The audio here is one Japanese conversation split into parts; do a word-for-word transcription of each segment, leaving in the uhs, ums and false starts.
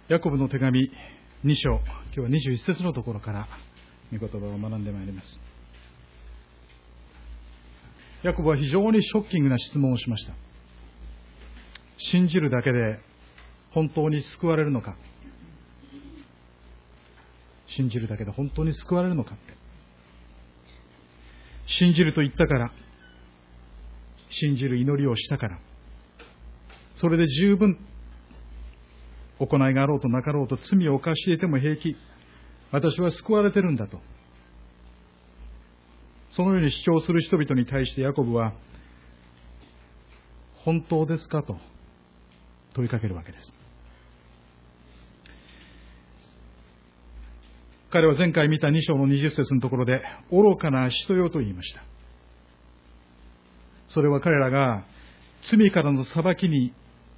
ヤコブの手紙に章、今日はにじゅういち節のところから御言葉を学んでまいります。ヤコブは非常にショッキングな質問をしました。信じるだけで本当に救われるのか、信じるだけで本当に救われるのかって、信じると言ったから、信じる祈りをしたから、それで十分、行いがあろうとなかろうと罪を犯していても平気、私は救われてるんだと、そのように主張する人々に対してヤコブは、本当ですかと問いかけるわけです。彼は前回見たに章のにじゅう節のところで、愚かな人よと言いました。それは彼らが罪からの裁きに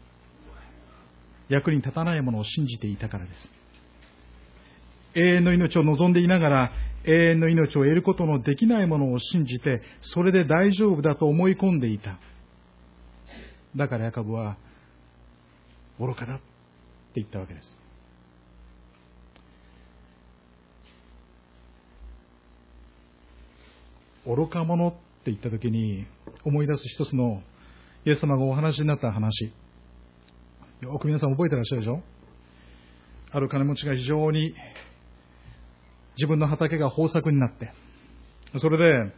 役に立たないものを信じていたからです。永遠の命を望んでいながら、永遠の命を得ることのできないものを信じて、それで大丈夫だと思い込んでいた。だからヤコブは愚かだって言ったわけです。愚か者って言ったときに思い出す一つのイエス様がお話になった話、よく皆さん覚えてらっしゃるでしょ。ある金持ちが非常に自分の畑が豊作になって、それで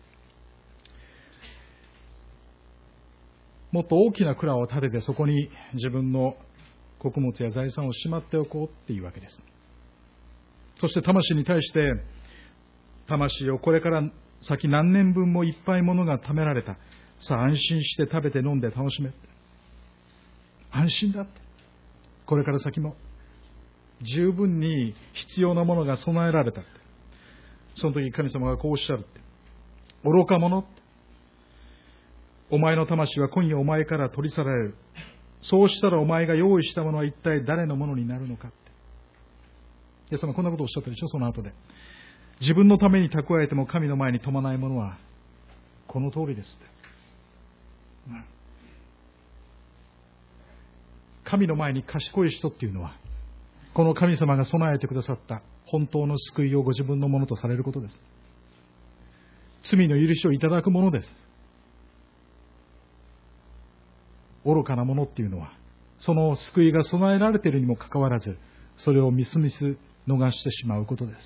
もっと大きな蔵を建てて、そこに自分の穀物や財産をしまっておこうっていうわけです。そして魂に対して、魂をこれから先何年分もいっぱいものが貯められた、さあ安心して食べて飲んで楽しめ、安心だって、これから先も十分に必要なものが備えられたって、その時神様がこうおっしゃるって、愚か者って、お前の魂は今夜お前から取り去られる。そうしたらお前が用意したものは一体誰のものになるのかって。イエス様こんなことをおっしゃったでしょ。その後で、自分のために蓄えても神の前に富まないものはこの通りですって。神の前に賢い人っていうのは、この神様が備えてくださった本当の救いをご自分のものとされることです。罪の許しをいただくものです。愚かなものっていうのは、その救いが備えられているにもかかわらず、それをみすみす逃してしまうことです。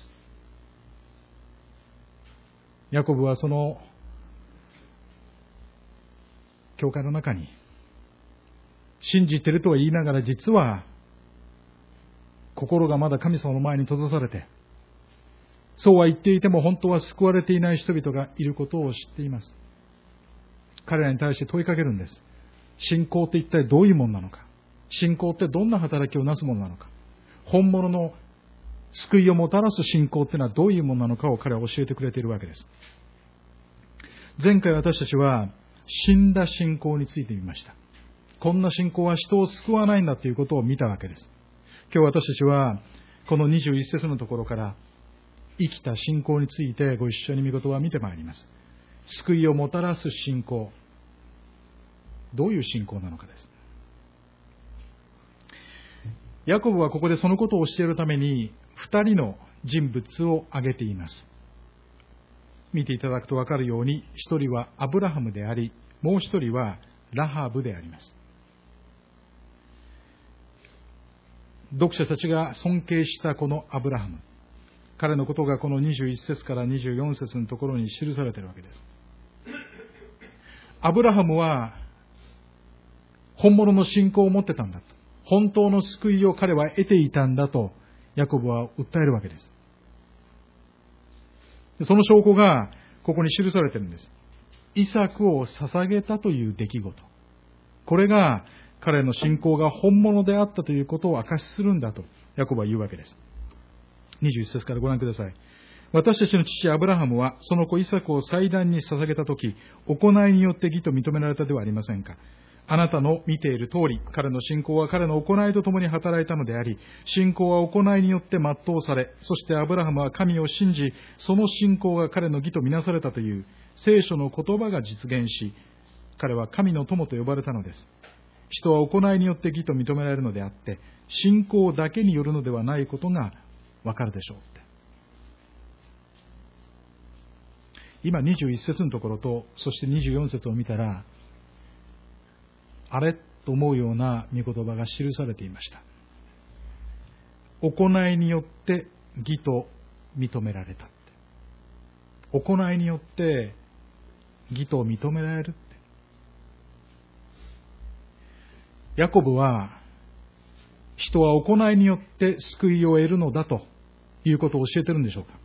ヤコブはその教会の中に、信じているとは言いながら、実は心がまだ神様の前に閉ざされて、そうは言っていても本当は救われていない人々がいることを知っています。彼らに対して問いかけるんです。信仰って一体どういうものなのか、信仰ってどんな働きをなすものなのか、本物の救いをもたらす信仰ってのはどういうものなのかを彼は教えてくれているわけです。前回私たちは死んだ信仰について見ました。こんな信仰は人を救わないんだということを見たわけです。今日私たちはこのにじゅういち節のところから生きた信仰についてご一緒に御言葉を見てまいります。救いをもたらす信仰、どういう信仰なのかです。ヤコブはここでそのことを教えるために二人の人物を挙げています。見ていただくと分かるように、一人はアブラハムであり、もう一人はラハブであります。読者たちが尊敬したこのアブラハム、彼のことがこのにじゅういち節からにじゅうよん節のところに記されているわけです。アブラハムは本物の信仰を持ってたんだと、本当の救いを彼は得ていたんだとヤコブは訴えるわけです。その証拠がここに記されているんです。イサクを捧げたという出来事、これが彼の信仰が本物であったということを証しするんだとヤコブは言うわけです。にじゅういち節からご覧ください。私たちの父アブラハムはその子イサクを祭壇に捧げたとき、行いによって義と認められたではありませんか。あなたの見ている通り、彼の信仰は彼の行いとともに働いたのであり、信仰は行いによって全うされ、そしてアブラハムは神を信じ、その信仰が彼の義とみなされたという聖書の言葉が実現し、彼は神の友と呼ばれたのです。 人は行いによって義と認められるのであって、信仰だけによるのではないことがわかるでしょうって。今にじゅういち節のところと、そしてにじゅうよん節を見たら、あれと思うような御言葉が記されていました。行いによって義と認められたって。行いによって義と認められるって。ヤコブは、人は行いによって救いを得るのだということを教えてるんでしょうか。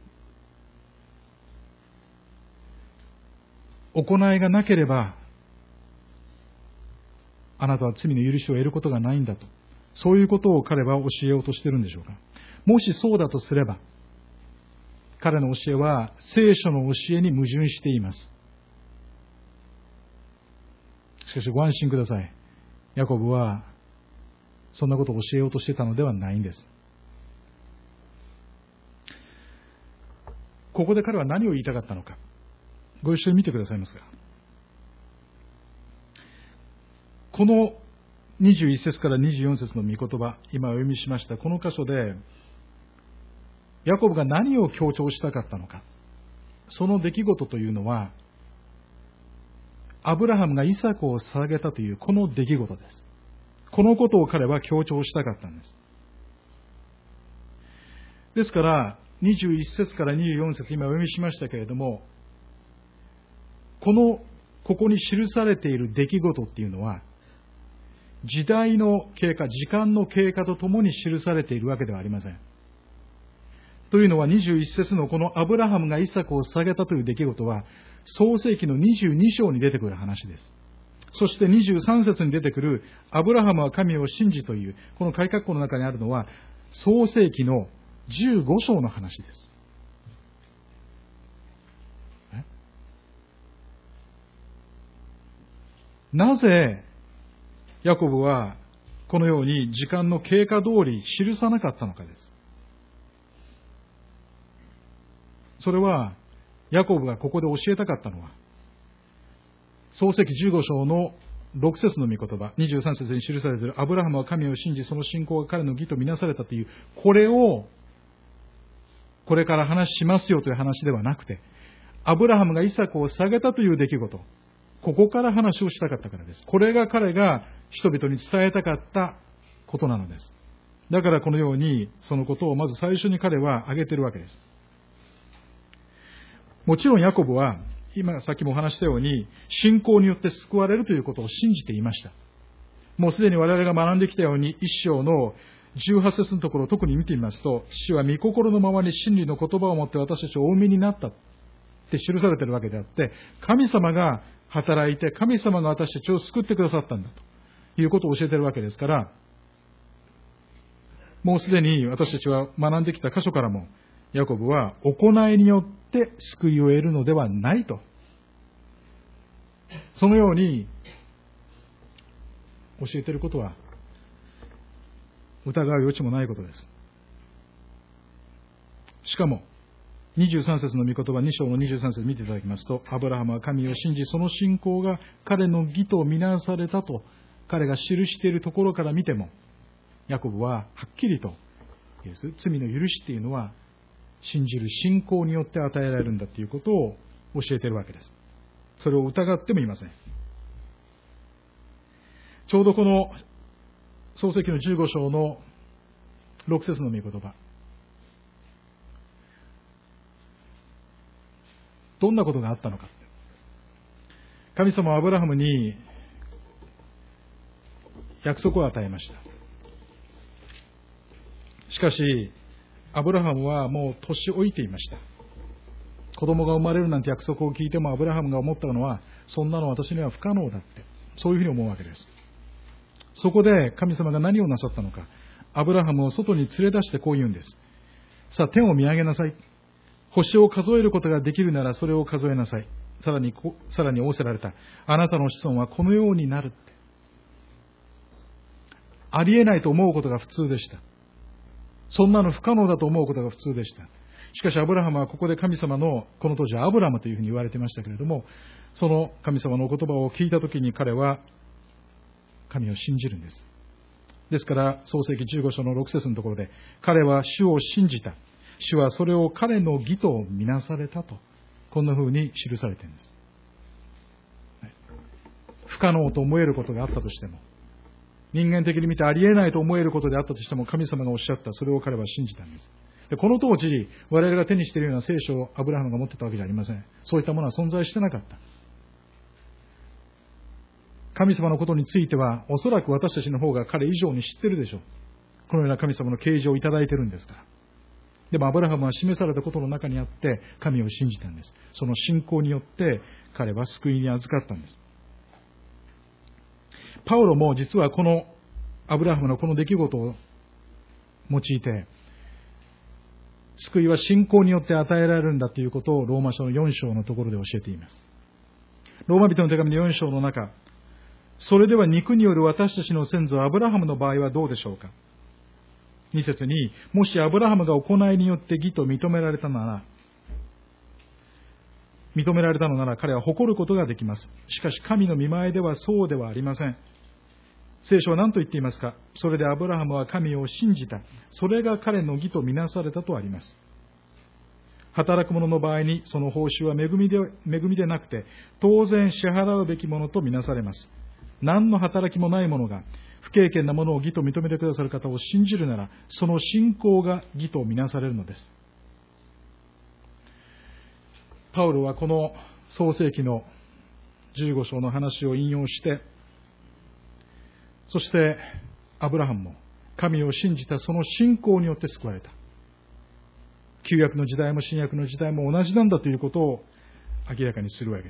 行いがなければ、あなたは罪の許しを得ることがないんだと。そういうことを彼は教えようとしているんでしょうか。もしそうだとすれば、彼の教えは聖書の教えに矛盾しています。しかしご安心ください。ヤコブはそんなことを教えようとしていたのではないんです。ここで彼は何を言いたかったのか、ご一緒に見てくださいますか。このにじゅういち節からにじゅうよん節の御言葉、今お読みしましたこの箇所で、ヤコブが何を強調したかったのか。その出来事というのは、アブラハムがイサクを捧げたというこの出来事です。このことを彼は強調したかったんです。ですから、にじゅういち節からにじゅうよん節、今お読みしましたけれども、この、ここに記されている出来事っていうのは、時代の経過、時間の経過とともに記されているわけではありません。というのはにじゅういち節のこのアブラハムがイサクを捧げたという出来事は、創世記のにじゅうに章に出てくる話です。そしてにじゅうさん節に出てくるアブラハムは神を信じという、この改革項の中にあるのは、創世記のじゅうご章の話です。なぜ、ヤコブはこのように時間の経過通り記さなかったのかです。それは、ヤコブがここで教えたかったのは、創世記じゅうご章のろく節の御言葉、にじゅうさん節に記されているアブラハムは神を信じ、その信仰が彼の義とみなされたという、これを、これから話しますよという話ではなくて、アブラハムがイサクを捧げたという出来事、ここから話をしたかったからです。これが彼が人々に伝えたかったことなのです。だからこのように、そのことをまず最初に彼は挙げているわけです。もちろんヤコブは、今さっきもお話したように、信仰によって救われるということを信じていました。もうすでに我々が学んできたように、一章のじゅうはち節のところを特に見てみますと、父は御心のままに真理の言葉を持って私たちをお産みになったって記されているわけであって、神様が働いて、神様が私たちを救ってくださったんだということを教えているわけですから、もうすでに私たちは学んできた箇所からも、ヤコブは行いによって救いを得るのではないと。そのように教えていることは疑う余地もないことです。しかもにじゅうさん節の御言葉、に章のにじゅうさん節見ていただきますと、アブラハムは神を信じ、その信仰が彼の義とみなされたと彼が記しているところから見ても、ヤコブははっきりと罪の許しっていうのは信じる信仰によって与えられるんだということを教えているわけです。それを疑ってもいません。ちょうどこの創世記のじゅうご章のろく節の御言葉、どんなことがあったのか。神様はアブラハムに約束を与えました。しかしアブラハムはもう年老いていました。子供が生まれるなんて約束を聞いてもアブラハムが思ったのは、そんなの私には不可能だって、そういうふうに思うわけです。そこで神様が何をなさったのか、アブラハムを外に連れ出してこう言うんです。さあ天を見上げなさい。星を数えることができるならそれを数えなさい。さらに、さらに仰せられた。あなたの子孫はこのようになるって。ありえないと思うことが普通でした。そんなの不可能だと思うことが普通でした。しかしアブラハムはここで神様の、この当時はアブラムというふうに言われていましたけれども、その神様のお言葉を聞いたときに彼は神を信じるんです。ですから創世記じゅうご章のろく節のところで、彼は主を信じた。主はそれを彼の義とみなされたと、こんな風に記されているんです。不可能と思えることがあったとしても、人間的に見てありえないと思えることであったとしても、神様がおっしゃった、それを彼は信じたんです。でこの当時、我々が手にしているような聖書をアブラハムが持ってたわけじゃありません。そういったものは存在してなかった。神様のことについては、おそらく私たちの方が彼以上に知ってるでしょう。このような神様の啓示をいただいているんですから。でもアブラハムは示されたことの中にあって、神を信じたんです。その信仰によって、彼は救いに預かったんです。パウロも実はこのアブラハムのこの出来事を用いて、救いは信仰によって与えられるんだということをローマ書のよん章のところで教えています。ローマ人の手紙のよん章の中、それでは肉による私たちの先祖アブラハムの場合はどうでしょうか。に節に、もしアブラハムが行いによって義と認められたなら、認められたのなら彼は誇ることができます。しかし神の御前ではそうではありません。聖書は何と言っていますか。それでアブラハムは神を信じた。それが彼の義とみなされたとあります。働く者の場合にその報酬は恵みで、恵みでなくて、当然支払うべきものとみなされます。何の働きもない者が不経験なものを義と認めてくださる方を信じるなら、その信仰が義とみなされるのです。パウロはこの創世記のじゅうご章の話を引用して、そしてアブラハムも神を信じたその信仰によって救われた。旧約の時代も新約の時代も同じなんだということを明らかにするわけです。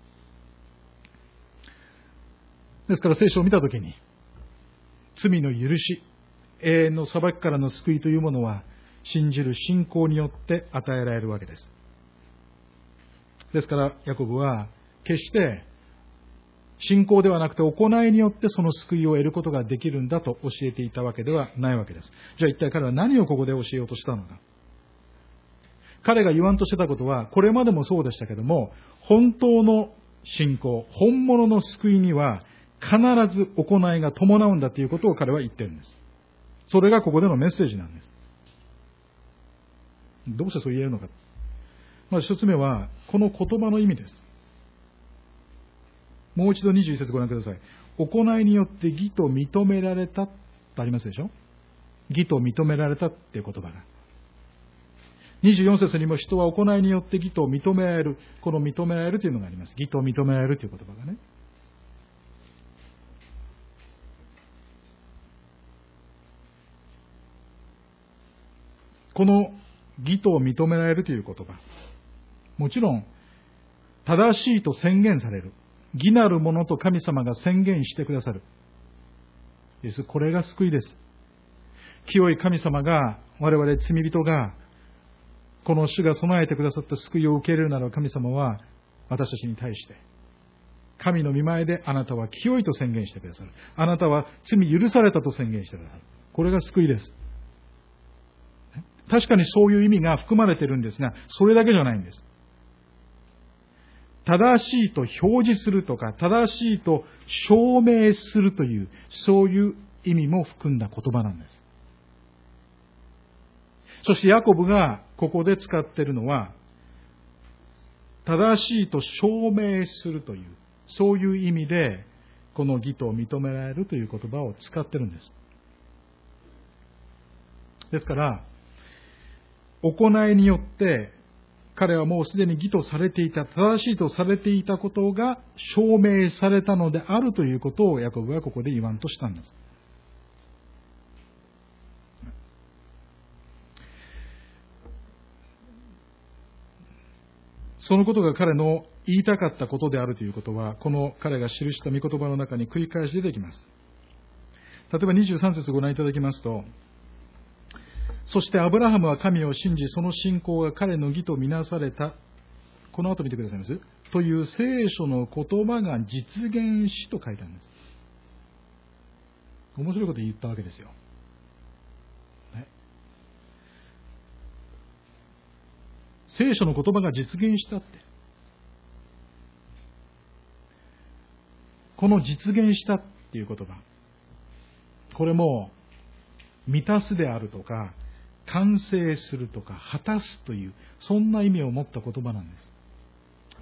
ですから聖書を見たときに、罪の許し、永遠の裁きからの救いというものは、信じる信仰によって与えられるわけです。ですから、ヤコブは、決して、信仰ではなくて行いによってその救いを得ることができるんだと教えていたわけではないわけです。じゃあ一体彼は何をここで教えようとしたのか。彼が言わんとしてたことは、これまでもそうでしたけども、本当の信仰、本物の救いには、必ず行いが伴うんだということを彼は言っているんです。それがここでのメッセージなんです。どうしてそう言えるのか。まず一つ目は、この言葉の意味です。もう一度にじゅういち節ご覧ください。行いによって義と認められたとありますでしょ。義と認められたっていう言葉が。にじゅうよん節にも人は行いによって義と認められる。この認められるというのがあります。義と認められるという言葉がね。この義と認められるという言葉。もちろん、正しいと宣言される。義なるものと神様が宣言してくださる。です。これが救いです。清い神様が、我々罪人が、この主が備えてくださった救いを受け入れるなら神様は、私たちに対して、神の御前であなたは清いと宣言してくださる。あなたは罪許されたと宣言してくださる。これが救いです。確かにそういう意味が含まれているんですが、それだけじゃないんです。正しいと表示するとか、正しいと証明するという、そういう意味も含んだ言葉なんです。そしてヤコブがここで使っているのは、正しいと証明するという、そういう意味で、この義と認められるという言葉を使っているんです。ですから、行いによって、彼はもうすでに義とされていた、正しいとされていたことが証明されたのであるということをヤコブはここで言わんとしたんです。そのことが彼の言いたかったことであるということは、この彼が記した御言葉の中に繰り返し出てきます。例えばにじゅうさん節ご覧いただきますと、そしてアブラハムは神を信じ、その信仰が彼の義とみなされた。この後見てくださいます。という聖書の言葉が実現しと書いてあるんです。面白いこと言ったわけですよ。ね、聖書の言葉が実現したって。この実現したっていう言葉、これも満たすであるとか完成するとか果たすという、そんな意味を持った言葉なんです。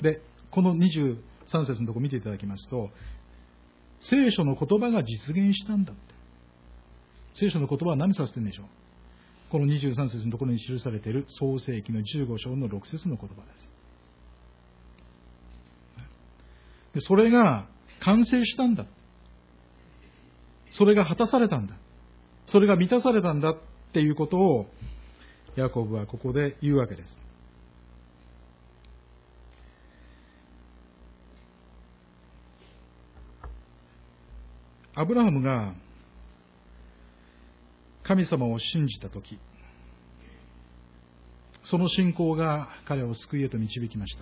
で、このにじゅうさん節のところ見ていただきますと、聖書の言葉が実現したんだって。聖書の言葉は何させてるんでしょう。このにじゅうさん節のところに記されている創世記のじゅうご章のろく節の言葉です。で、それが完成したんだ。それが果たされたんだ。それが満たされたんだっていうことをヤコブはここで言うわけです。アブラハムが神様を信じたとき、その信仰が彼を救いへと導きました。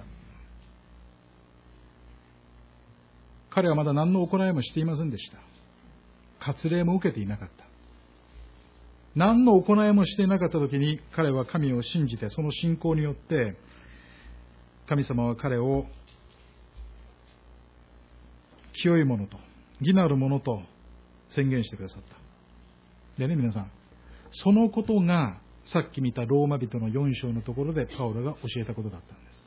彼はまだ何の行いもしていませんでした。割礼も受けていなかった。何の行いもしていなかったときに彼は神を信じて、その信仰によって神様は彼を清いものと義なるものと宣言してくださった。でね、皆さん、そのことがさっき見たローマ人のよん章のところでパウロが教えたことだったんです。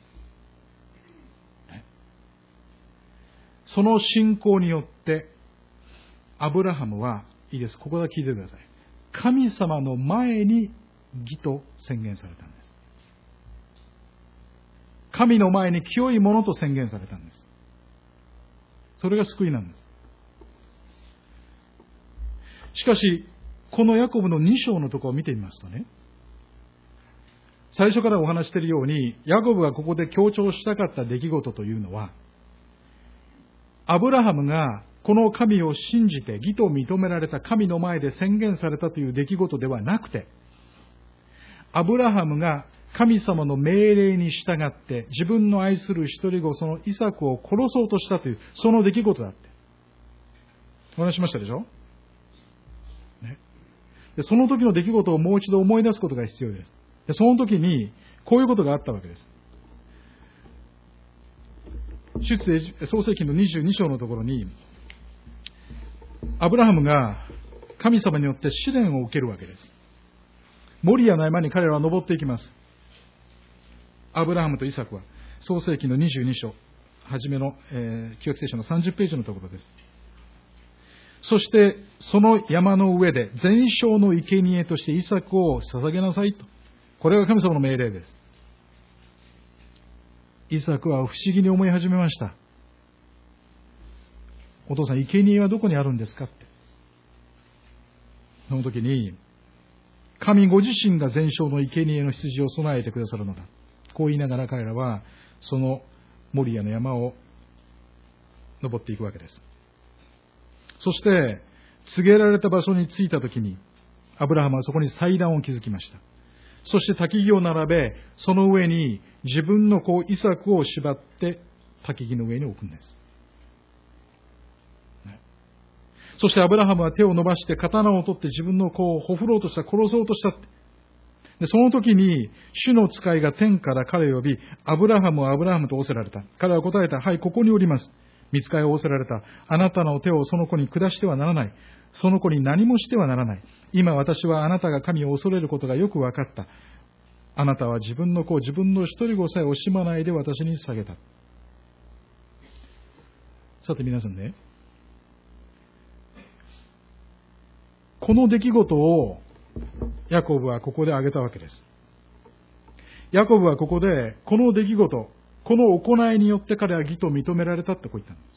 その信仰によってアブラハムは、いいです、ここだけ聞いてください。神様の前に義と宣言されたんです。神の前に清いものと宣言されたんです。それが救いなんです。しかし、このヤコブのに章のところを見てみますとね、最初からお話しているように、ヤコブがここで強調したかった出来事というのは、アブラハムがこの神を信じて義と認められた、神の前で宣言されたという出来事ではなくて、アブラハムが神様の命令に従って自分の愛する一人子、そのイサクを殺そうとしたという、その出来事だってお話しましたでしょ、ね、でその時の出来事をもう一度思い出すことが必要です。でその時にこういうことがあったわけです。出エジ創世記のにじゅうに章のところに、アブラハムが神様によって試練を受けるわけです。モリアの山に彼らは登っていきます。アブラハムとイサクは創世記のにじゅうに章初めの、えー、旧約聖書のさんじゅうページのところです。そしてその山の上で全焼の生贄としてイサクを捧げなさいと、これが神様の命令です。イサクは不思議に思い始めました。お父さん、生贄はどこにあるんですかって。その時に、神ご自身が全焼の生贄の羊を備えてくださるのだ、こう言いながら彼らはそのモリアの山を登っていくわけです。そして告げられた場所に着いた時に、アブラハムはそこに祭壇を築きました。そして焚き木を並べ、その上に自分の子イサクを縛って焚き木の上に置くんです。そしてアブラハムは手を伸ばして刀を取って自分の子をほふろうとした、殺そうとした。でその時に主の使いが天から彼を呼び、アブラハムはアブラハムと仰せられた。彼は答えた。はい、ここにおります。御使いを仰せられた。あなたの手をその子に下してはならない。その子に何もしてはならない。今私はあなたが神を恐れることがよく分かった。あなたは自分の子、自分の一人子さえ惜しまないで私に下げた。さて皆さんね、この出来事をヤコブはここで挙げたわけです。ヤコブはここでこの出来事、この行いによって彼は義と認められたってこう言ったんです。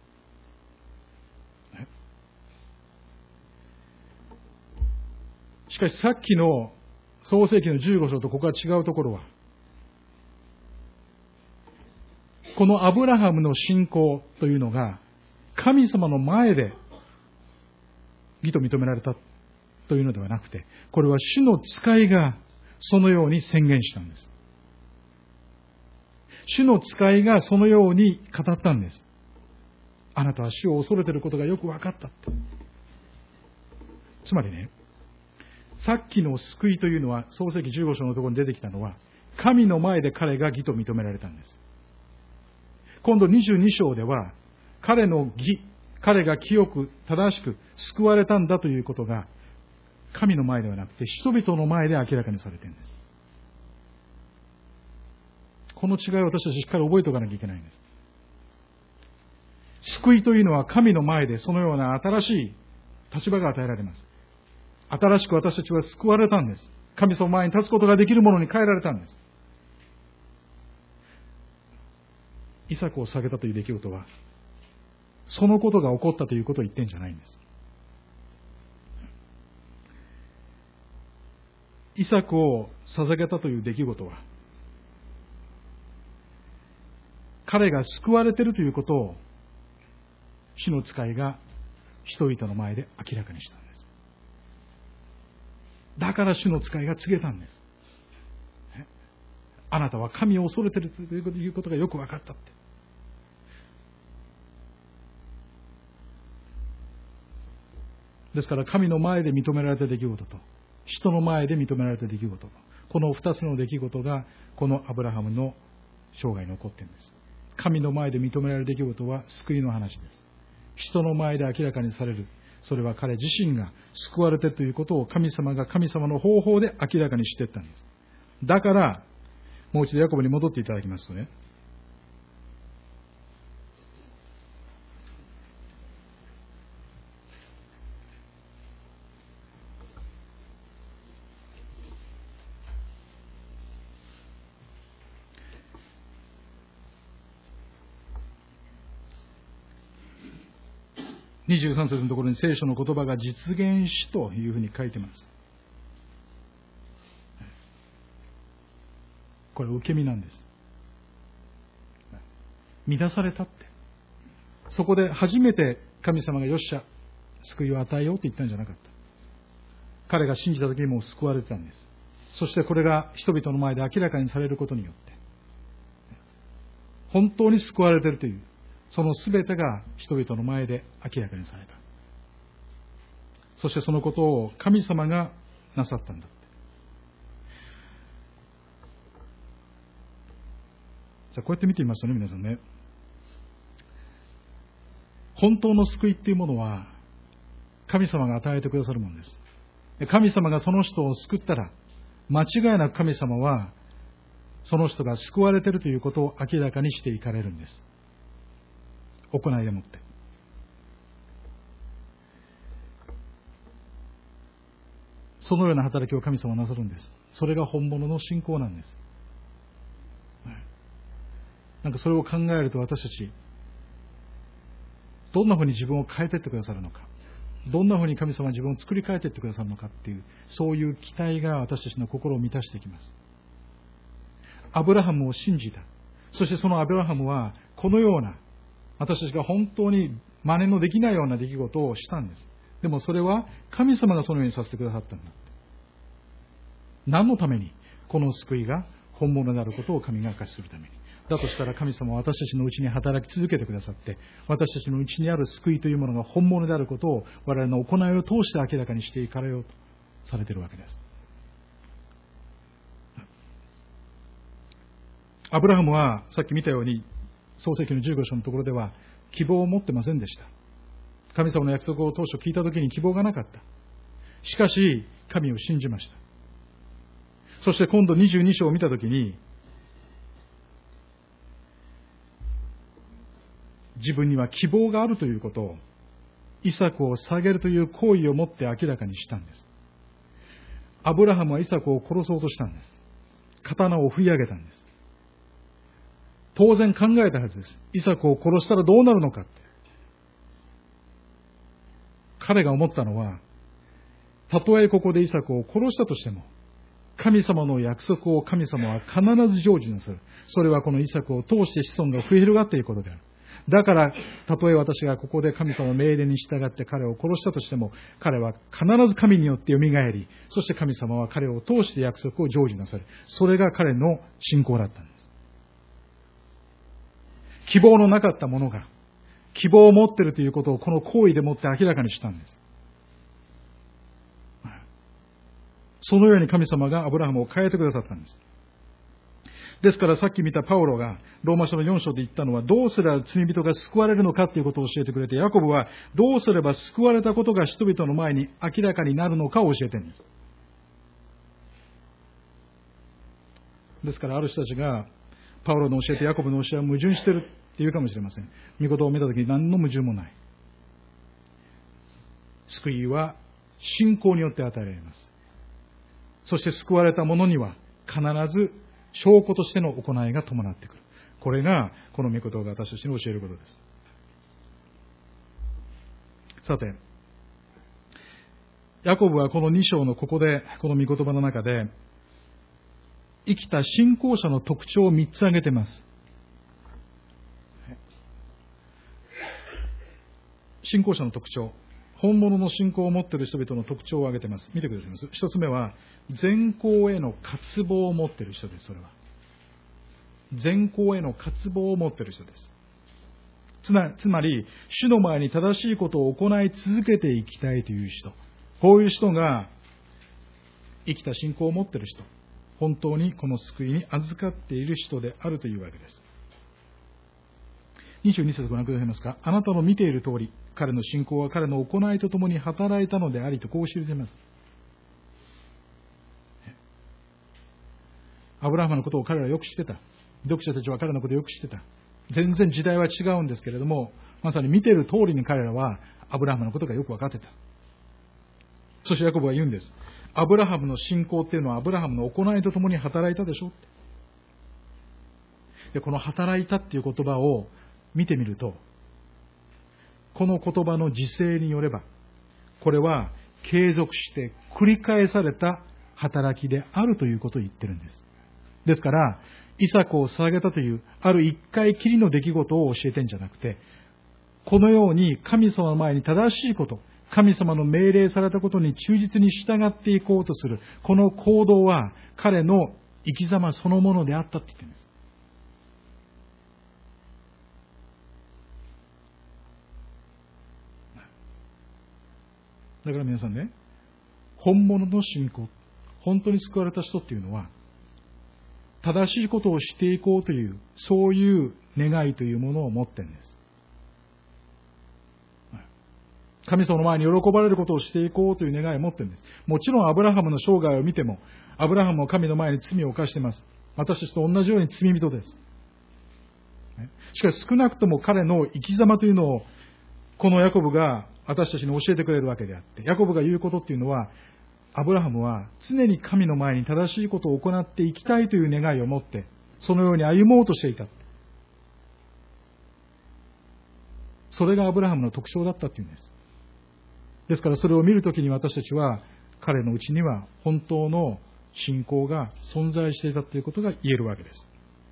しかしさっきの創世記のじゅうご章とここは違うところは、このアブラハムの信仰というのが神様の前で義と認められたというのではなくて、これは主の使いがそのように宣言したんです。主の使いがそのように語ったんです。あなたは主を恐れていることがよく分かったって。つまりね、さっきの救いというのは、創世記じゅうご章のところに出てきたのは、神の前で彼が義と認められたんです。今度にじゅうに章では、彼の義、 彼が清く正しく救われたんだということが、神の前ではなくて人々の前で明らかにされているんです。この違いを私たちしっかり覚えておかなきゃいけないんです。救いというのは神の前でそのような新しい立場が与えられます。新しく私たちは救われたんです。神様の前に立つことができるものに変えられたんです。イサクを下げたという出来事は、そのことが起こったということを言ってんじゃないんです。イサクを捧げたという出来事は、彼が救われているということを、主の使いが人々の前で明らかにしたんです。だから主の使いが告げたんです。あなたは神を恐れているということがよく分かったって。ですから神の前で認められた出来事と、人の前で認められた出来事と、この二つの出来事がこのアブラハムの生涯に起こっているんです。神の前で認められる出来事は救いの話です。人の前で明らかにされる、それは彼自身が救われているということを神様が神様の方法で明らかにしていったんです。だからもう一度ヤコブに戻っていただきますとね、にじゅうさん節のところに聖書の言葉が実現しというふうに書いてます。これ受け身なんです。乱されたって。そこで初めて神様がよっしゃ、救いを与えようと言ったんじゃなかった。彼が信じた時にもう救われてたんです。そしてこれが人々の前で明らかにされることによって、本当に救われているという、そのすべてが人々の前で明らかにされた。そしてそのことを神様がなさったんだって。じゃあこうやって見てみますとね、皆さんね、本当の救いっていうものは神様が与えてくださるものです。神様がその人を救ったら、間違いなく神様はその人が救われているということを明らかにしていかれるんです。行いでもって。そのような働きを神様はなさるんです。それが本物の信仰なんです。なんかそれを考えると、私たちどんなふうに自分を変えていってくださるのか、どんなふうに神様は自分を作り変えていってくださるのかっていう、そういう期待が私たちの心を満たしていきます。アブラハムを信じた。そしてそのアブラハムはこのような、私たちが本当に真似のできないような出来事をしたんです。でもそれは神様がそのようにさせてくださったんだ。何のために？この救いが本物であることを神が明かしするために。だとしたら神様は私たちのうちに働き続けてくださって、私たちのうちにある救いというものが本物であることを我々の行いを通して明らかにしていかれようとされているわけです。アブラハムはさっき見たように創世記のじゅうご章のところでは希望を持ってませんでした。神様の約束を当初聞いたときに希望がなかった。しかし神を信じました。そして今度にじゅうに章を見たときに、自分には希望があるということを、イサクを下げるという行為をもって明らかにしたんです。アブラハムはイサクを殺そうとしたんです。刀を振り上げたんです。当然考えたはずです。イサクを殺したらどうなるのかって。彼が思ったのは、たとえここでイサクを殺したとしても、神様の約束を神様は必ず成就なさる。それはこのイサクを通して子孫が増え広がっていくことである。だから、たとえ私がここで神様の命令に従って彼を殺したとしても、彼は必ず神によって蘇り、そして神様は彼を通して約束を成就なさる。それが彼の信仰だったんです。希望のなかった者が、希望を持っているということをこの行為でもって明らかにしたんです。そのように神様がアブラハムを変えてくださったんです。 ですからさっき見たパウロがローマ書のよん章で言ったのは、どうすれば罪人が救われるのかということを教えてくれて、ヤコブはどうすれば救われたことが人々の前に明らかになるのかを教えているんです。ですからある人たちがパウロの教えとヤコブの教えは矛盾しているって言うかもしれません。御言葉を見たときに何の矛盾もない。救いは信仰によって与えられます。そして救われた者には必ず証拠としての行いが伴ってくる。これがこの御言葉が私たちに教えることです。さて、ヤコブはこのに章のここで、この御言葉の中で生きた信仰者の特徴をみっつ挙げています。信仰者の特徴、本物の信仰を持っている人々の特徴を挙げています。見てくださいます。一つ目は善行への渇望を持っている人です。それは善行への渇望を持っている人です。つまつまり主の前に正しいことを行い続けていきたいという人、こういう人が生きた信仰を持っている人、本当にこの救いに預かっている人であるというわけです。にじゅうに節ご覧くださいますか。あなたの見ている通り、彼の信仰は彼の行いとともに働いたのでありとこう記しています。アブラハムのことを彼らはよく知ってた。読者たちは彼のことをよく知ってた。全然時代は違うんですけれども、まさに見ている通りに彼らはアブラハムのことがよく分かってた。そしてヤコブは言うんです。アブラハムの信仰っていうのはアブラハムの行いとともに働いたでしょって。で、この働いたっていう言葉を見てみると、この言葉の時勢によれば、これは継続して繰り返された働きであるということを言ってるんです。ですから、イサクを捧げたというある一回きりの出来事を教えてんじゃなくて、このように神様の前に正しいこと、神様の命令されたことに忠実に従っていこうとする、この行動は彼の生き様そのものであったって言ってるんです。だから皆さんね、本物の信仰、本当に救われた人っていうのは、正しいことをしていこうという、そういう願いというものを持っているんです。神様の前に喜ばれることをしていこうという願いを持っているんです。もちろんアブラハムの生涯を見ても、アブラハムも神の前に罪を犯しています。私たちと同じように罪人です。しかし少なくとも彼の生き様というのを、このヤコブが私たちに教えてくれるわけであって、ヤコブが言うことっていうのは、アブラハムは常に神の前に正しいことを行っていきたいという願いを持って、そのように歩もうとしていた。それがアブラハムの特徴だったというんです。ですからそれを見るときに私たちは、彼のうちには本当の信仰が存在していたということが言えるわけです。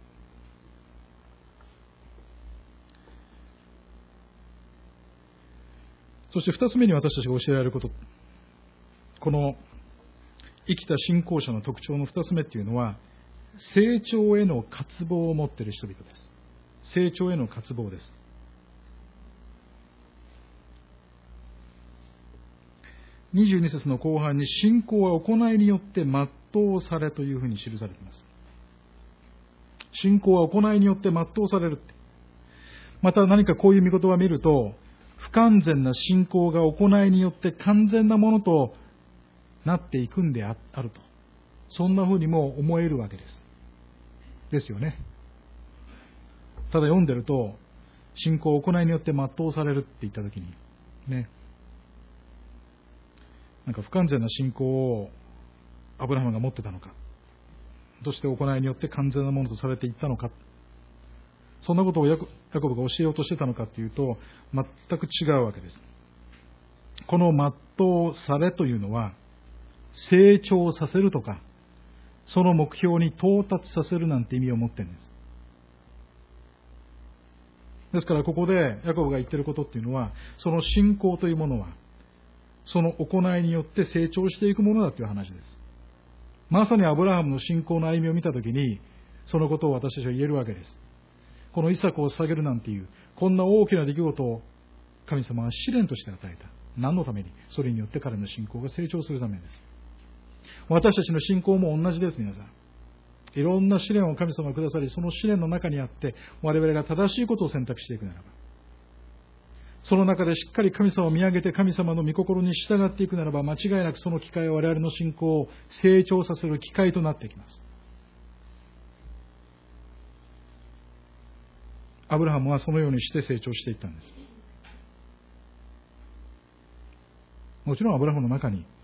そして二つ目に私たちが教えられること、この生きた信仰者の特徴の二つ目っていうのは、成長への渇望を持っている人々です。成長への渇望です。にじゅうに節の後半に、信仰は行いによって全うされというふうに記されています。信仰は行いによって全うされるって。また何かこういう見言葉を見ると、不完全な信仰が行いによって完全なものとなっていくんであると。そんなふうにも思えるわけです。ですよね。ただ読んでると、信仰を行いによって全うされるって言ったときに、ね。なんか不完全な信仰をアブラハムが持ってたのか。そして行いによって完全なものとされていったのか。そんなことをヤコブが教えようとしてたのかというと、全く違うわけです。この全うされというのは、成長させるとか、その目標に到達させるなんて意味を持っているんです。ですからここでヤコブが言っていることっていうのは、その信仰というものは、その行いによって成長していくものだという話です。まさにアブラハムの信仰の歩みを見たときに、そのことを私たちは言えるわけです。このイサクを捧げるなんていう、こんな大きな出来事を神様は試練として与えた。何のために？それによって彼の信仰が成長するためです。私たちの信仰も同じです、皆さん。 いろんな試練を神様がくださり、その試練の中にあって我々が正しいことを選択していくならば、その中でしっかり神様を見上げて神様の御心に従っていくならば、間違いなくその機会は我々の信仰を成長させる機会となってきます。アブラハムはそのようにして成長していったんです。もちろんアブラハムの中に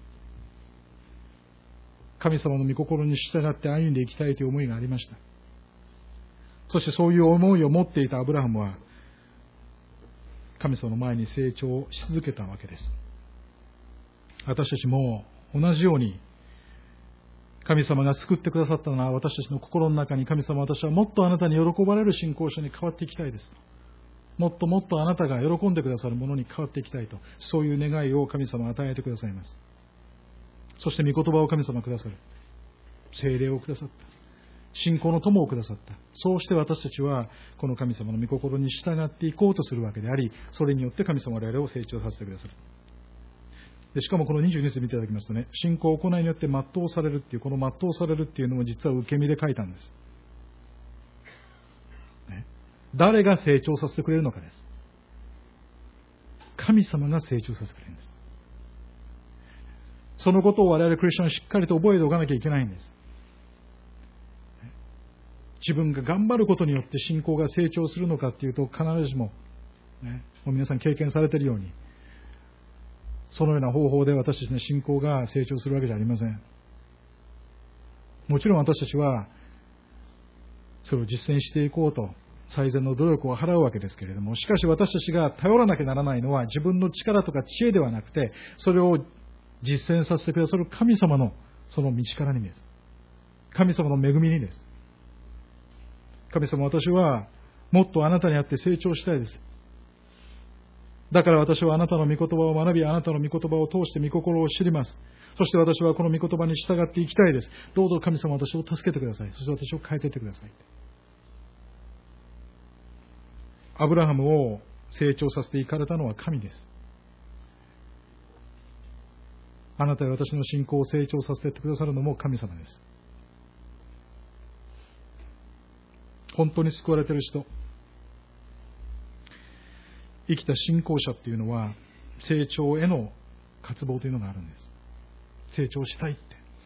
神様の御心に従って歩んでいきたいという思いがありました。そしてそういう思いを持っていたアブラハムは神様の前に成長し続けたわけです。私たちも同じように、神様が救ってくださったのは私たちの心の中に、神様、私はもっとあなたに喜ばれる信仰者に変わっていきたいです。もっともっとあなたが喜んでくださるものに変わっていきたいと、そういう願いを神様は与えてくださいます。そして御言葉を神様くださる。聖霊をくださった。信仰の友をくださった。そうして私たちはこの神様の御心に従っていこうとするわけであり、それによって神様は我々を成長させてくださる。でしかもこのにじゅうに節見ていただきますとね、信仰行いによって全うされるっていう、この全うされるっていうのも実は受け身で書いたんです。ね、誰が成長させてくれるのかです。神様が成長させてくれるんです。そのことを我々クリスチャンはしっかりと覚えておかなきゃいけないんです。自分が頑張ることによって信仰が成長するのかっていうと、必ずしも、ね、もう皆さん経験されているように、そのような方法で私たちの信仰が成長するわけじゃありません。もちろん私たちはそれを実践していこうと最善の努力を払うわけですけれども、しかし私たちが頼らなきゃならないのは自分の力とか知恵ではなくて、それを実践させてくださる神様のその道からにです。神様の恵みにです。神様、私はもっとあなたにあって成長したいです。だから私はあなたの御言葉を学び、あなたの御言葉を通して御心を知ります。そして私はこの御言葉に従っていきたいです。どうぞ神様、私を助けてください。そして私を変えていってください。アブラハムを成長させていかれたのは神です。あなたや私の信仰を成長させていってくださるのも神様です。本当に救われている人、生きた信仰者っていうのは成長への渇望というのがあるんです。成長したいって。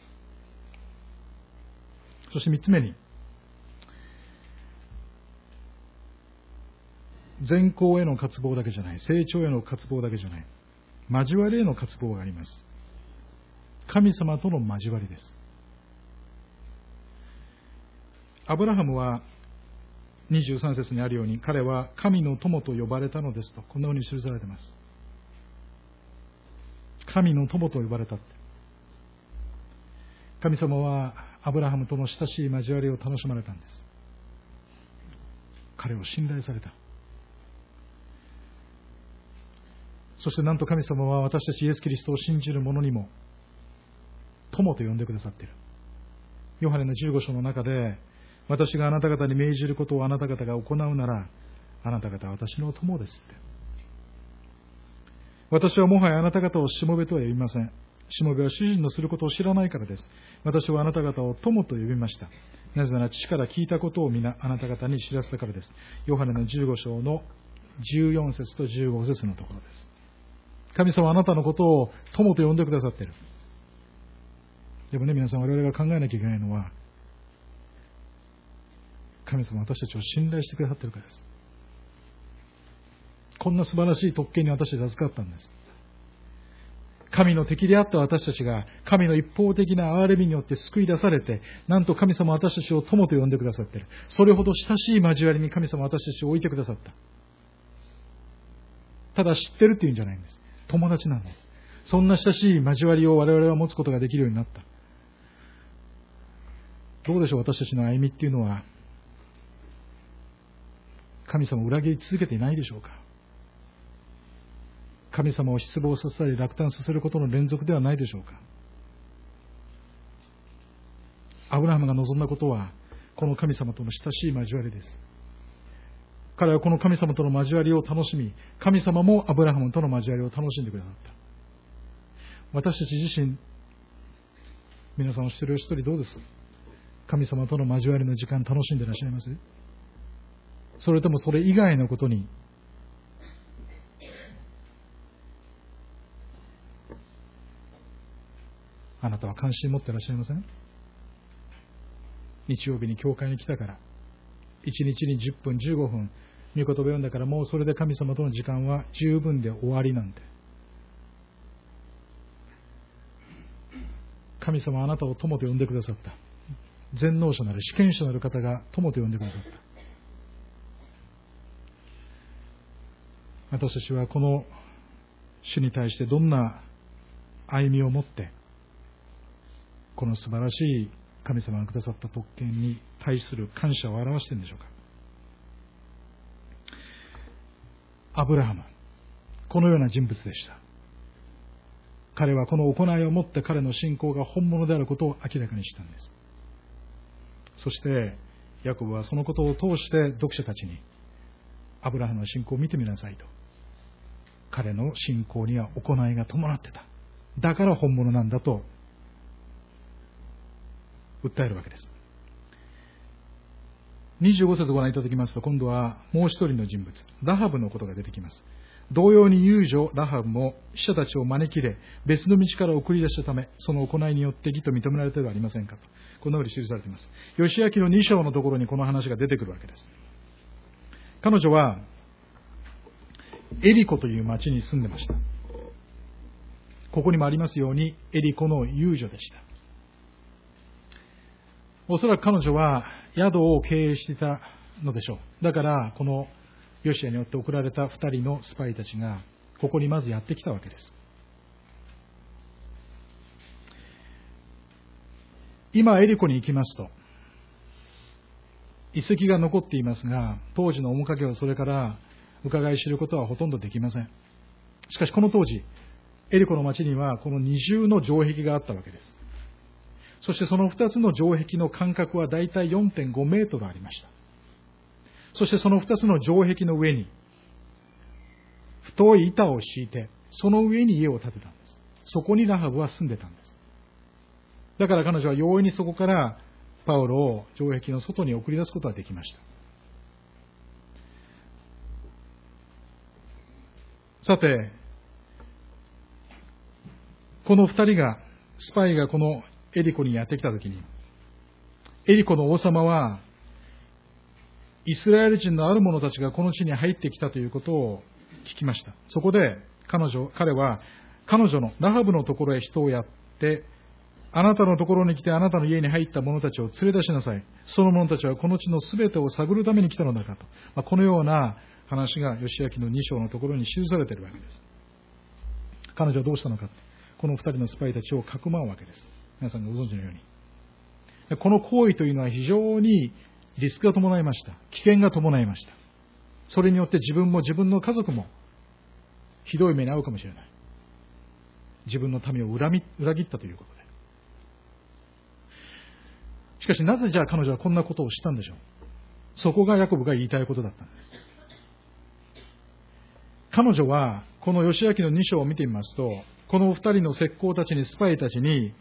そして三つ目に、善行への渇望だけじゃない、成長への渇望だけじゃない、交わりへの渇望があります。神様との交わりです。アブラハムはにじゅうさん節にあるように、彼は神の友と呼ばれたのですと、こんなふうに記されています。神の友と呼ばれたって。神様はアブラハムとの親しい交わりを楽しまれたんです。彼を信頼された。そしてなんと神様は私たちイエス・キリストを信じる者にも友と呼んでくださっている。ヨハネのじゅうご章の中で、私があなた方に命じることをあなた方が行うなら、あなた方は私の友ですって。私はもはやあなた方をしもべとは呼びません。しもべは主人のすることを知らないからです。私はあなた方を友と呼びました。なぜなら父から聞いたことを皆あなた方に知らせたからです。ヨハネのじゅうご章のじゅうよん節とじゅうご節のところです。神様はあなたのことを友と呼んでくださっている。でもね、皆さん、我々が考えなきゃいけないのは、神様は私たちを信頼してくださっているからです。こんな素晴らしい特権に私たちは預かったんです。神の敵であった私たちが神の一方的な憐れみによって救い出されて、なんと神様は私たちを友と呼んでくださっている。それほど親しい交わりに神様は私たちを置いてくださった。ただ知ってるっていうんじゃないんです。友達なんです。そんな親しい交わりを我々は持つことができるようになった。どうでしょう、私たちの歩みっていうのは神様を裏切り続けていないでしょうか。神様を失望させたり落胆させることの連続ではないでしょうか。アブラハムが望んだことはこの神様との親しい交わりです。彼はこの神様との交わりを楽しみ、神様もアブラハムとの交わりを楽しんでくださった。私たち自身、皆さんお一人お一人どうです？ 神様との交わりの時間楽しんでいらっしゃいます？それともそれ以外のことにあなたは関心持っていらっしゃいません？日曜日に教会に来たからいちにちにじゅっぷんじゅうごふん御言葉を読んだからもうそれで神様との時間は十分で終わりなんて。神様はあなたを友と呼んでくださった。全能者なる主権者なる方が友と呼んでくださった。私たちはこの主に対してどんな歩みを持ってこの素晴らしい神様がくださった特権に対する感謝を表しているんでしょうか。アブラハム、このような人物でした。彼はこの行いをもって彼の信仰が本物であることを明らかにしたんです。そしてヤコブはそのことを通して読者たちにアブラハムの信仰を見てみなさいと。彼の信仰には行いが伴ってた。だから本物なんだと訴えるわけです。にじゅうご節ご覧いただきますと、今度はもう一人の人物、ラハブのことが出てきます。同様に遊女ラハブも死者たちを招き入れ、別の道から送り出したため、その行いによって義と認められてはありませんかと、このように記されています。義明のに章のところにこの話が出てくるわけです。彼女はエリコという町に住んでました。ここにもありますようにエリコの遊女でした。おそらく彼女は宿を経営していたのでしょう。だからこのヨシアによって送られた二人のスパイたちがここにまずやってきたわけです。今エリコに行きますと遺跡が残っていますが、当時の面影をそれから伺い知ることはほとんどできません。しかしこの当時エリコの町にはこの二重の城壁があったわけです。そしてその二つの城壁の間隔はだいたい よんてんご メートルありました。そしてその二つの城壁の上に太い板を敷いて、その上に家を建てたんです。そこにラハブは住んでたんです。だから彼女は容易にそこからパウロを城壁の外に送り出すことができました。さて、この二人が、スパイがこのエリコにやってきたときに、エリコの王様はイスラエル人のある者たちがこの地に入ってきたということを聞きました。そこで彼女、彼は彼女のラハブのところへ人をやって、あなたのところに来てあなたの家に入った者たちを連れ出しなさい。その者たちはこの地のすべてを探るために来たのだかと。まあ、このような話が義明のに章のところに記されているわけです。彼女はどうしたのか。この二人のスパイたちをかくまうわけです。皆さんがご存知のように。この行為というのは非常にリスクが伴いました。危険が伴いました。それによって自分も自分の家族もひどい目に遭うかもしれない。自分の民を恨み、裏切ったということで。しかしなぜじゃあ彼女はこんなことをしたんでしょう。そこがヤコブが言いたいことだったんです。彼女はこの義明のに章を見てみますと、この二人の石膏たちにスパイたちに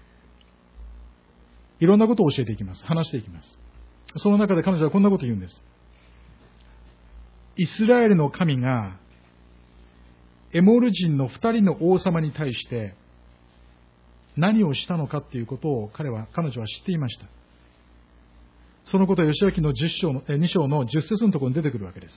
いろんなことを教えていきます。話していきます。その中で彼女はこんなことを言うんです。イスラエルの神がエモル人の二人の王様に対して何をしたのかということを彼は、彼女は知っていました。そのことは義明のじゅっ章の、に章のじゅっ節のところに出てくるわけです。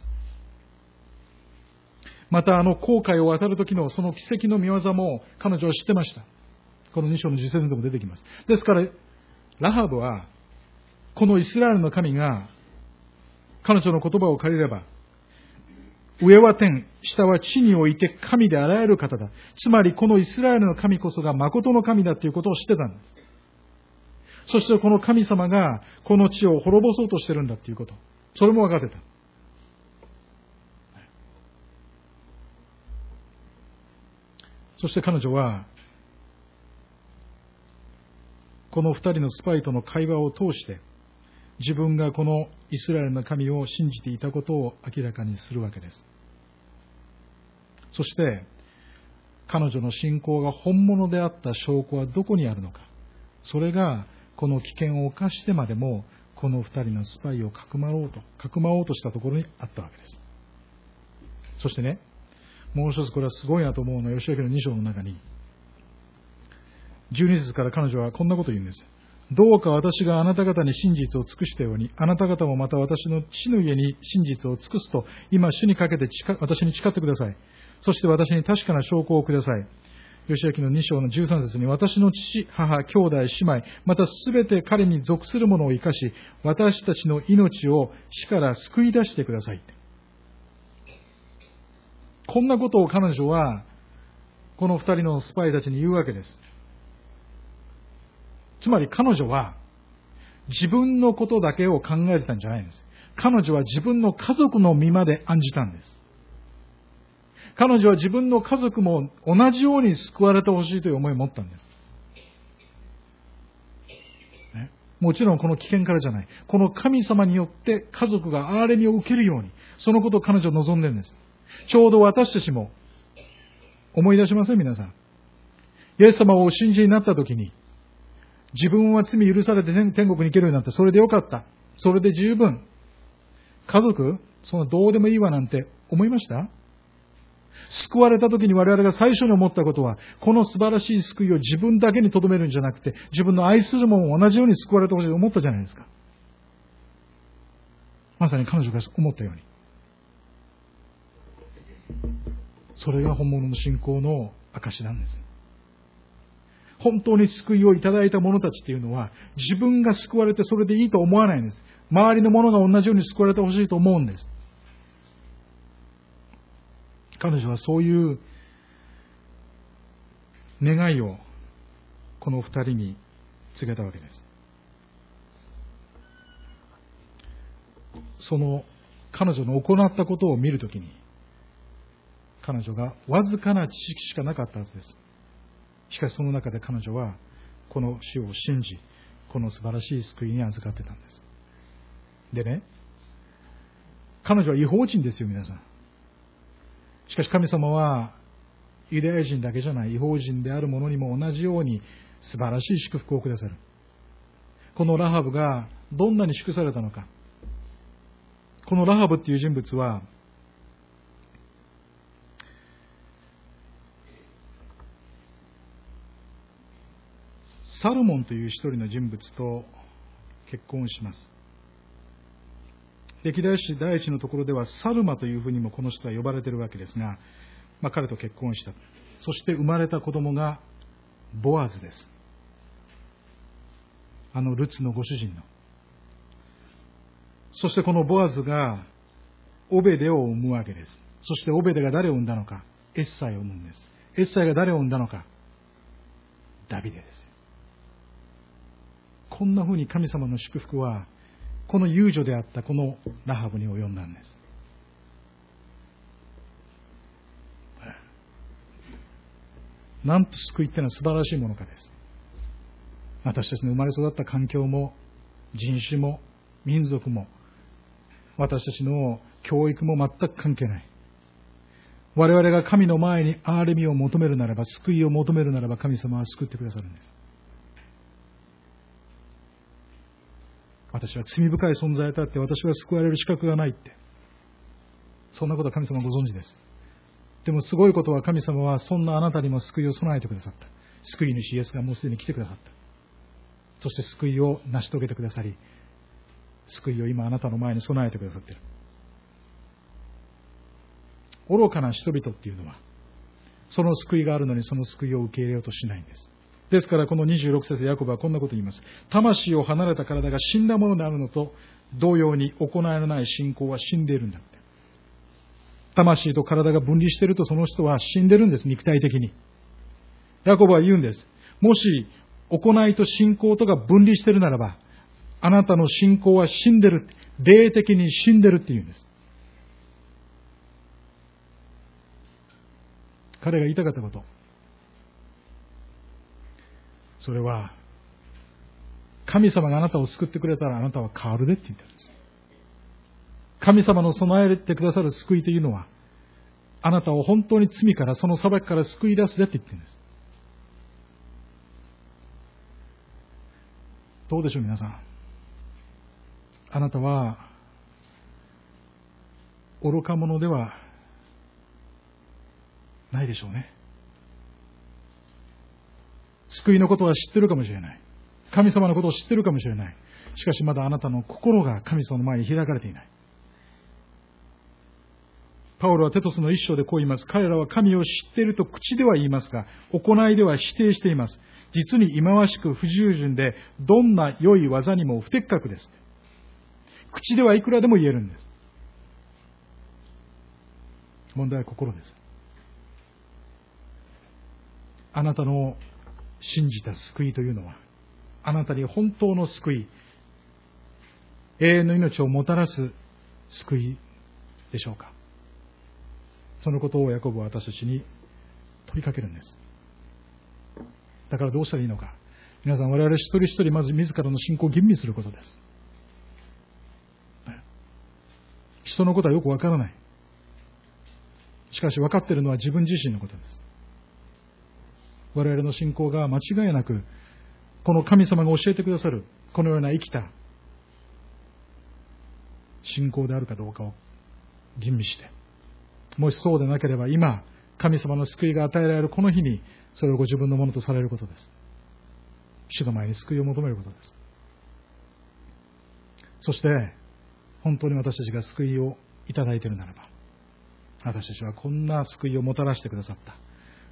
またあの航海を渡る時のその奇跡の見業も彼女は知ってました。このに章のじゅっ節のところに出てきます。ですからラハブはこのイスラエルの神が彼女の言葉を借りれば、上は天、下は地において神であらゆる方だ。つまりこのイスラエルの神こそが誠の神だということを知ってたんです。そしてこの神様がこの地を滅ぼそうとしてるんだということ。それも分かってた。そして彼女はこの二人のスパイとの会話を通して自分がこのイスラエルの神を信じていたことを明らかにするわけです。そして彼女の信仰が本物であった証拠はどこにあるのか。それがこの危険を冒してまでもこの二人のスパイをかくまおうとかくまおうとしたところにあったわけです。そしてね、もう一つこれはすごいなと思うのは、吉明のに章の中にじゅうに節から彼女はこんなことを言うんです。どうか私があなた方に真実を尽くしたように、あなた方もまた私の父の家に真実を尽くすと、今主にかけて私に誓ってください。そして私に確かな証拠をください。吉明のに章のじゅうさん節に、私の父、母、兄弟、姉妹、またすべて彼に属するものを生かし、私たちの命を死から救い出してください。こんなことを彼女は、この二人のスパイたちに言うわけです。つまり彼女は自分のことだけを考えてたんじゃないんです。彼女は自分の家族の身まで案じたんです。彼女は自分の家族も同じように救われてほしいという思いを持ったんです。ね、もちろんこの危険からじゃない。この神様によって家族が憐れみを受けるように、そのことを彼女は望んでいるんです。ちょうど私たちも思い出しません皆さん。イエス様をお信じになったときに、自分は罪許されて天国に行けるようになって、それでよかった。それで十分。家族、そのどうでもいいわなんて思いました？救われた時に我々が最初に思ったことは、この素晴らしい救いを自分だけに留めるんじゃなくて、自分の愛する者も同じように救われてほしいと思ったじゃないですか。まさに彼女が思ったように。それが本物の信仰の証なんです。本当に救いをいただいた者たちっていうのは、自分が救われてそれでいいと思わないんです。周りの者が同じように救われてほしいと思うんです。彼女はそういう願いをこの二人に告げたわけです。その彼女の行ったことを見るときに、彼女がわずかな知識しかなかったはずです。しかしその中で彼女はこの死を信じ、この素晴らしい救いに預かってたんです。でね、彼女は違法人ですよ皆さん。しかし神様はユダヤ人だけじゃない違法人である者にも同じように素晴らしい祝福をくださる。このラハブがどんなに祝されたのか。このラハブっていう人物はサルモンという一人の人物と結婚します。歴代史第一のところではサルマというふうにもこの人は呼ばれているわけですが、まあ、彼と結婚した。そして生まれた子供がボアズです。あのルツのご主人の。そしてこのボアズがオベデを産むわけです。そしてオベデが誰を産んだのか、エッサイを産むんです。エッサイが誰を産んだのか、ダビデです。こんなふうに神様の祝福はこの遊女であったこのラハブに及んだんです。なんと救いってのは素晴らしいものかです。私たちの生まれ育った環境も人種も民族も私たちの教育も全く関係ない。我々が神の前に憐れみを求めるならば、救いを求めるならば、神様は救ってくださるんです。私は罪深い存在だって、私は救われる資格がないって、そんなことは神様ご存知です。でもすごいことは、神様はそんなあなたにも救いを備えてくださった。救い主イエスがもうすでに来てくださった。そして救いを成し遂げてくださり、救いを今あなたの前に備えてくださっている。愚かな人々っていうのは、その救いがあるのにその救いを受け入れようとしないんです。ですからこのにじゅうろく節ヤコブはこんなことを言います。魂を離れた体が死んだものであるのと同様に、行いのない信仰は死んでいるんだって。魂と体が分離していると、その人は死んでるんです、肉体的に。ヤコブは言うんです。もし行いと信仰とが分離しているならば、あなたの信仰は死んでる、霊的に死んでるって言うんです。彼が言いたかったこと、それは、神様があなたを救ってくれたらあなたは変わるでって言ったんです。神様の備えてくださる救いというのは、あなたを本当に罪から、その裁きから救い出すでって言ってるんです。 どうでしょう皆さん。あなたは愚か者ではないでしょうね。救いのことは知ってるかもしれない。神様のことを知ってるかもしれない。しかしまだあなたの心が神様の前に開かれていない。パウロはテトスの一章でこう言います。彼らは神を知っていると口では言いますが、行いでは否定しています。実に忌まわしく不従順で、どんな良い技にも不適格です。口ではいくらでも言えるんです。問題は心です。あなたの信じた救いというのは、あなたに本当の救い、永遠の命をもたらす救いでしょうか。そのことをヤコブは私たちに問いかけるんです。だからどうしたらいいのか。皆さん、我々一人一人まず自らの信仰を吟味することです。人のことはよくわからない。しかし分かっているのは自分自身のことです。我々の信仰が間違いなく、この神様が教えてくださる、このような生きた信仰であるかどうかを吟味して、もしそうでなければ今、神様の救いが与えられるこの日に、それをご自分のものとされることです。主の前に救いを求めることです。そして、本当に私たちが救いをいただいているならば、私たちはこんな救いをもたらしてくださった、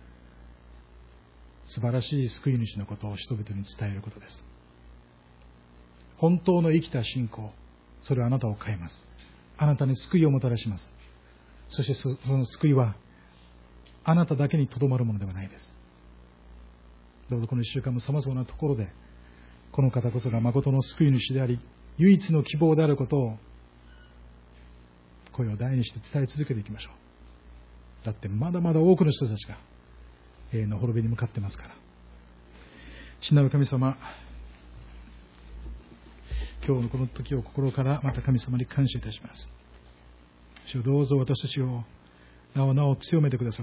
素晴らしい救い主のことを人々に伝えることです。本当の生きた信仰、それはあなたを変えます。あなたに救いをもたらします。そしてその救いはあなただけにとどまるものではないです。どうぞこの一週間も様々なところで、この方こそが誠の救い主であり、唯一の希望であることを声を大にして伝え続けていきましょう。だってまだまだ多くの人たちが永遠の滅びに向かってますから。父なる神様、今日のこの時を心からまた神様に感謝いたします。主をどうぞ私たちをなおなお強めてくださって、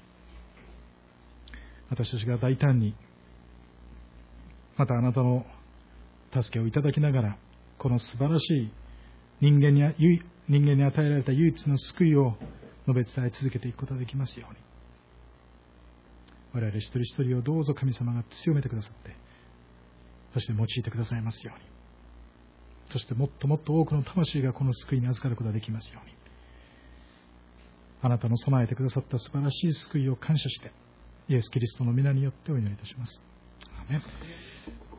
私たちが大胆にまたあなたの助けをいただきながら、この素晴らしい人間に人間に与えられた唯一の救いを述べ伝え続けていくことができますように、我々一人一人をどうぞ神様が強めてくださって、そして用いてくださいますように、そしてもっともっと多くの魂がこの救いに預かることができますように、あなたの備えてくださった素晴らしい救いを感謝して、イエス・キリストの皆によってお祈りいたします。アーメン。